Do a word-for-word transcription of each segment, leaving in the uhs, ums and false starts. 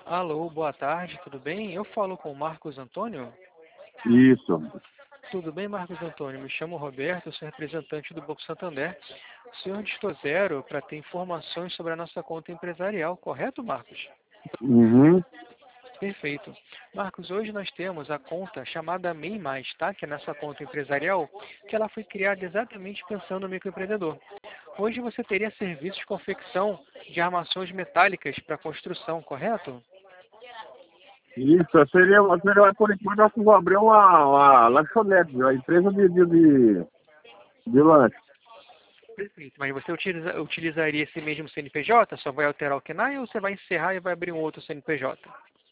Alô, boa tarde, tudo bem? Eu falo com o Marcos Antônio. Isso. Tudo bem, Marcos Antônio? Me chamo Roberto, eu sou representante do Banco Santander. O senhor distou zero para ter informações sobre a nossa conta empresarial, correto, Marcos? Uhum. Perfeito. Marcos, hoje nós temos a conta chamada MEI Mais, tá? Que é a nossa conta empresarial, que ela foi criada exatamente pensando no microempreendedor. Hoje você teria serviços de confecção de armações metálicas para construção, correto? Isso, seria, seria por enquanto, acho que vou abrir uma, uma lanchonete, uma empresa de, de, de, de lanche. Perfeito. Mas você utiliza- utilizaria esse mesmo C N P J? Só vai alterar o C N A I ou você vai encerrar e vai abrir um outro C N P J?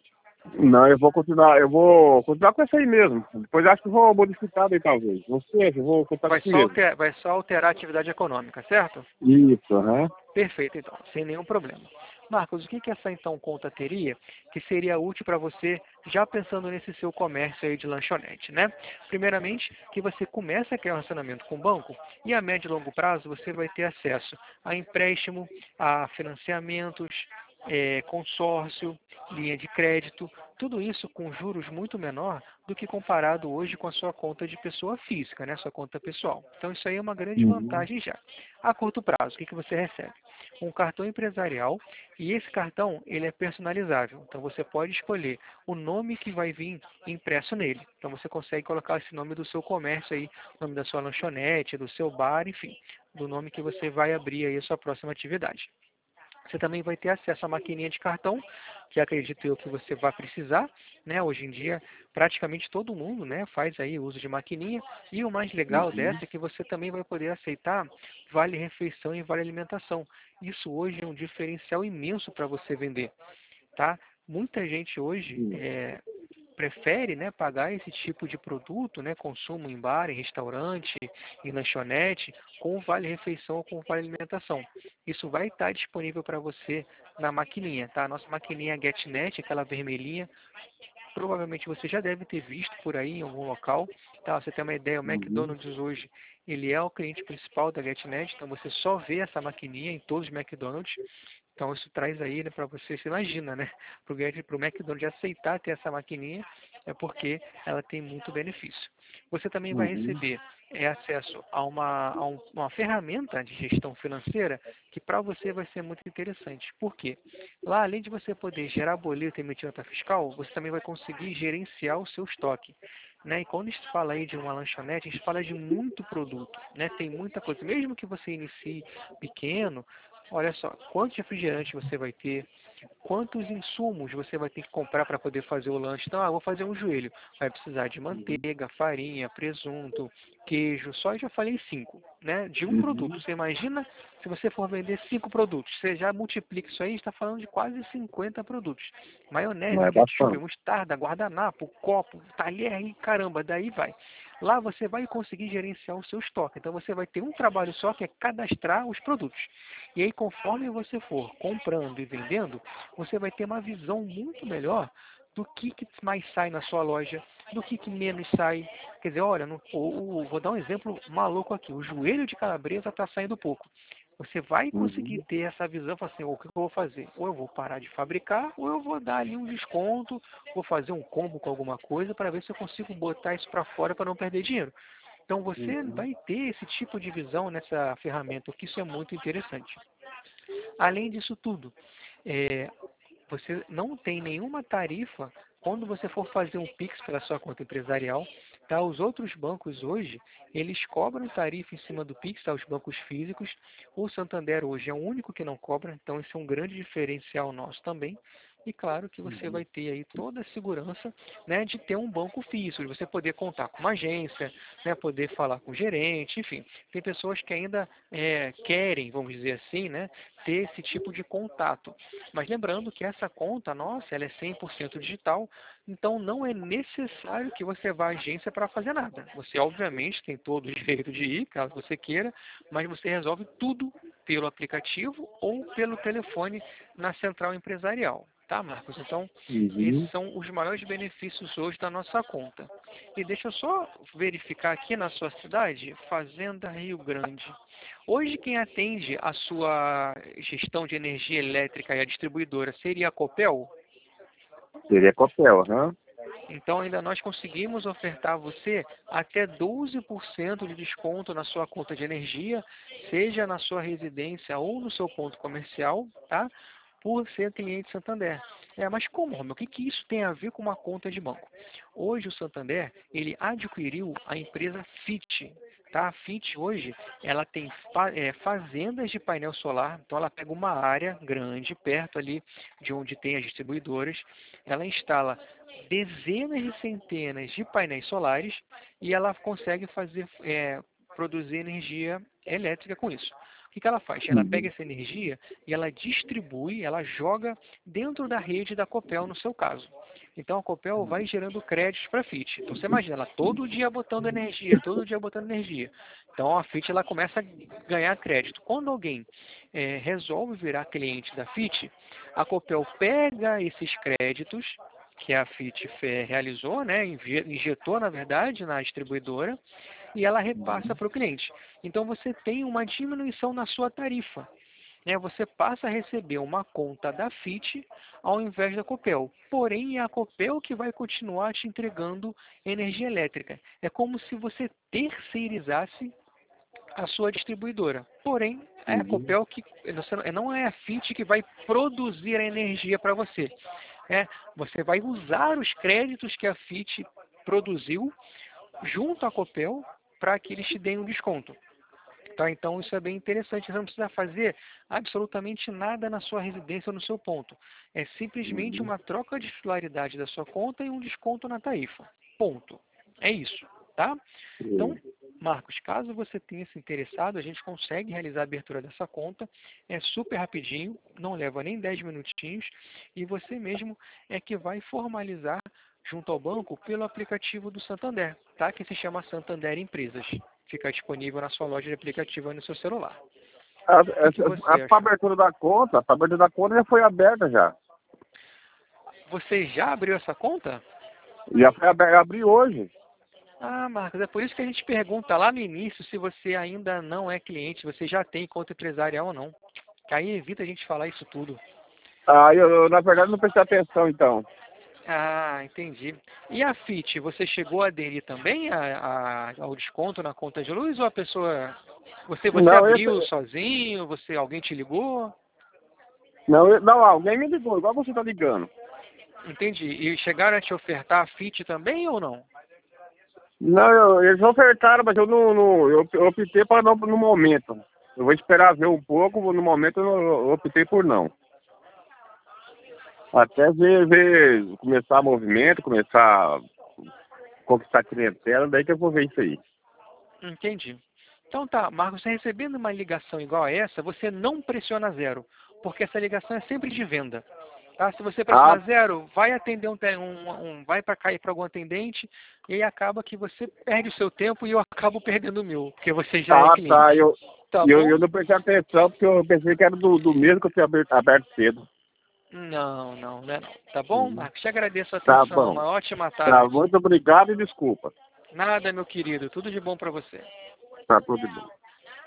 Não, eu vou continuar, eu vou continuar com essa aí mesmo. Depois acho que vou modificar daí talvez. Não sei, eu vou continuar com Vai esse só mesmo. alterar, vai só alterar a atividade econômica, certo? Isso, aham. Perfeito, então, sem nenhum problema. Marcos, o que que essa então conta teria que seria útil para você já pensando nesse seu comércio aí de lanchonete, né? Primeiramente, que você comece a criar um relacionamento com o banco e a médio e longo prazo você vai ter acesso a empréstimo, a financiamentos, eh, consórcio, linha de crédito, tudo isso com juros muito menor do que comparado hoje com a sua conta de pessoa física, né? Sua conta pessoal. Então isso aí é uma grande Uhum. vantagem já. A curto prazo, o que que você recebe? Um cartão empresarial e esse cartão ele é personalizável. Então você pode escolher o nome que vai vir impresso nele. Então você consegue colocar esse nome do seu comércio aí, o nome da sua lanchonete, do seu bar, enfim, do nome que você vai abrir aí a sua próxima atividade. Você também vai ter acesso à maquininha de cartão, que acredito eu que você vai precisar, né? Hoje em dia, praticamente todo mundo, né, faz aí uso de maquininha. E o mais legal Uhum. dessa é que você também vai poder aceitar vale refeição e vale alimentação. Isso hoje é um diferencial imenso para você vender, tá? Muita gente hoje Uhum. é, prefere, né, pagar esse tipo de produto, né, consumo em bar, em restaurante, em lanchonete, com vale refeição ou com vale alimentação. Isso vai estar disponível para você na maquininha, tá? A nossa maquininha GetNet, aquela vermelhinha, provavelmente você já deve ter visto por aí em algum local. Tá? Você tem uma ideia, o Uhum. McDonald's hoje, ele é o cliente principal da GetNet, então você só vê essa maquininha em todos os McDonald's. Então isso traz aí, né, para você, se imagina, né, para o McDonald's aceitar ter essa maquininha, é porque ela tem muito benefício. Você também vai Uhum. receber é, acesso a uma, a um- uma ferramenta de gestão financeira que para você vai ser muito interessante. Por quê? Lá, além de você poder gerar boleto e emitir nota fiscal, você também vai conseguir gerenciar o seu estoque. Né? E quando a gente fala aí de uma lanchonete, a gente fala de muito produto, né? Tem muita coisa. Mesmo que você inicie pequeno, olha só, quantos refrigerantes você vai ter, quantos insumos você vai ter que comprar para poder fazer o lanche. Então, ah, vou fazer um joelho. Vai precisar de Uhum. manteiga, farinha, presunto, queijo, só eu já falei cinco, né? De um produto. Uhum. Você imagina se você for vender cinco produtos, você já multiplica isso aí, está falando de quase cinquenta produtos. Não Maionese, é ketchup, bastante. mostarda, guardanapo, copo, talher e caramba, daí vai. Lá você vai conseguir gerenciar o seu estoque. Então você vai ter um trabalho só que é cadastrar os produtos. E aí conforme você for comprando e vendendo, você vai ter uma visão muito melhor do que, que mais sai na sua loja, do que, que menos sai. Quer dizer, olha, no, o, o- vou dar um exemplo maluco aqui. O joelho de calabresa está saindo pouco. Você vai conseguir Uhum. ter essa visão, falar assim, o que eu vou fazer? Ou eu vou parar de fabricar, ou eu vou dar ali um desconto, vou fazer um combo com alguma coisa para ver se eu consigo botar isso para fora para não perder dinheiro. Então você Uhum. vai ter esse tipo de visão nessa ferramenta, o que isso é muito interessante. Além disso tudo, é, você não tem nenhuma tarifa quando você for fazer um Pix pela sua conta empresarial. Tá? Os outros bancos hoje, eles cobram tarifa em cima do Pix, tá? Os bancos físicos. O Santander hoje é o único que não cobra, então esse é um grande diferencial nosso também. E claro que você vai ter aí toda a segurança, né, de ter um banco físico, de você poder contar com uma agência, né, poder falar com o gerente, enfim. Tem pessoas que ainda é, querem, vamos dizer assim, né, ter esse tipo de contato. Mas lembrando que essa conta nossa, ela é cem por cento digital, então não é necessário que você vá à agência para fazer nada. Você obviamente tem todo o direito de ir, caso você queira, mas você resolve tudo pelo aplicativo ou pelo telefone na central empresarial. Tá, Marcos? Então, esses Uhum. são os maiores benefícios hoje da nossa conta. E deixa eu só verificar aqui na sua cidade, Fazenda Rio Grande. Hoje quem atende a sua gestão de energia elétrica e a distribuidora seria a Copel? Seria Copel, aham. Então ainda nós conseguimos ofertar a você até doze por cento de desconto na sua conta de energia, seja na sua residência ou no seu ponto comercial, tá? Por ser cliente Santander. É, mas como, Romeu? O que, que isso tem a ver com uma conta de banco? Hoje o Santander, ele adquiriu a empresa Fit. Tá? A Fit hoje, ela tem fa é, fazendas de painel solar, então ela pega uma área grande, perto ali de onde tem as distribuidoras, ela instala dezenas de centenas de painéis solares e ela consegue fazer, é, produzir energia elétrica com isso. O que, que ela faz? Ela pega Uhum. essa energia e ela distribui, ela joga dentro da rede da Copel, no seu caso. Então a Copel vai gerando créditos para a Fit. Então você imagina, ela todo dia botando energia, todo dia botando energia. Então a Fit ela começa a ganhar crédito. Quando alguém é, resolve virar cliente da Fit, a Copel pega esses créditos que a Fit realizou, né, injetou na verdade na distribuidora, e ela repassa para o cliente. Então você tem uma diminuição na sua tarifa. Né? Você passa a receber uma conta da Fit ao invés da Copel. Porém, é a Copel que vai continuar te entregando energia elétrica. É como se você terceirizasse a sua distribuidora. Porém, é a Uhum. Copel que não é a Fit que vai produzir a energia para você. É, você vai usar os créditos que a Fit produziu junto à Copel para que eles te deem um desconto. Tá? Então isso é bem interessante. Você não precisa fazer absolutamente nada na sua residência ou no seu ponto. É simplesmente Uhum. uma troca de titularidade da sua conta e um desconto na tarifa. Ponto. É isso. Tá? Então, Sim. Marcos, caso você tenha se interessado, a gente consegue realizar a abertura dessa conta. É super rapidinho, não leva nem dez minutinhos. E você mesmo é que vai formalizar junto ao banco pelo aplicativo do Santander, tá? Que se chama Santander Empresas. Fica disponível na sua loja de aplicativo aí no seu celular. A, O que, que a, você a acha? abertura da conta, a abertura da conta já foi aberta já. Você já abriu essa conta? Já foi aberta, abri hoje. Ah, Marcos, é por isso que a gente pergunta lá no início se você ainda não é cliente, se você já tem conta empresarial ou não. Que aí evita a gente falar isso tudo. Ah, eu, eu, na verdade não prestei atenção então. Ah, entendi. E a Fit, você chegou a aderir também a, a, ao desconto na conta de luz ou a pessoa... Você, você Não, eu, abriu sozinho? Você, alguém te ligou? não, eu, não, alguém me ligou, igual você tá ligando. Entendi. E chegaram a te ofertar a Fit também ou não? Não, eu, eles ofertaram, mas eu não, não eu, eu optei para não no momento. Eu vou esperar ver um pouco, no momento eu, não, eu optei por não. Até ver, ver, começar movimento, começar a conquistar clientela, daí que eu vou ver isso aí. Entendi. Então tá, Marcos, você recebendo uma ligação igual a essa, você não pressiona zero, porque essa ligação é sempre de venda. Tá? Se você Ah, pressionar zero, vai atender um, te- um, um vai para cair para algum atendente e aí acaba que você perde o seu tempo e eu acabo perdendo o meu, porque você já é ah tá, cliente. eu, Tá eu, eu bom? não prestei atenção porque eu pensei que era do, do mesmo que eu tinha aberto, aberto cedo. Não, não, não é não. Tá bom, Uhum. Marcos? Te agradeço a Tá atenção. bom. Uma ótima Tá, tarde. muito obrigado e desculpa. Nada, meu querido. Tudo de bom para você. Tá tudo bom.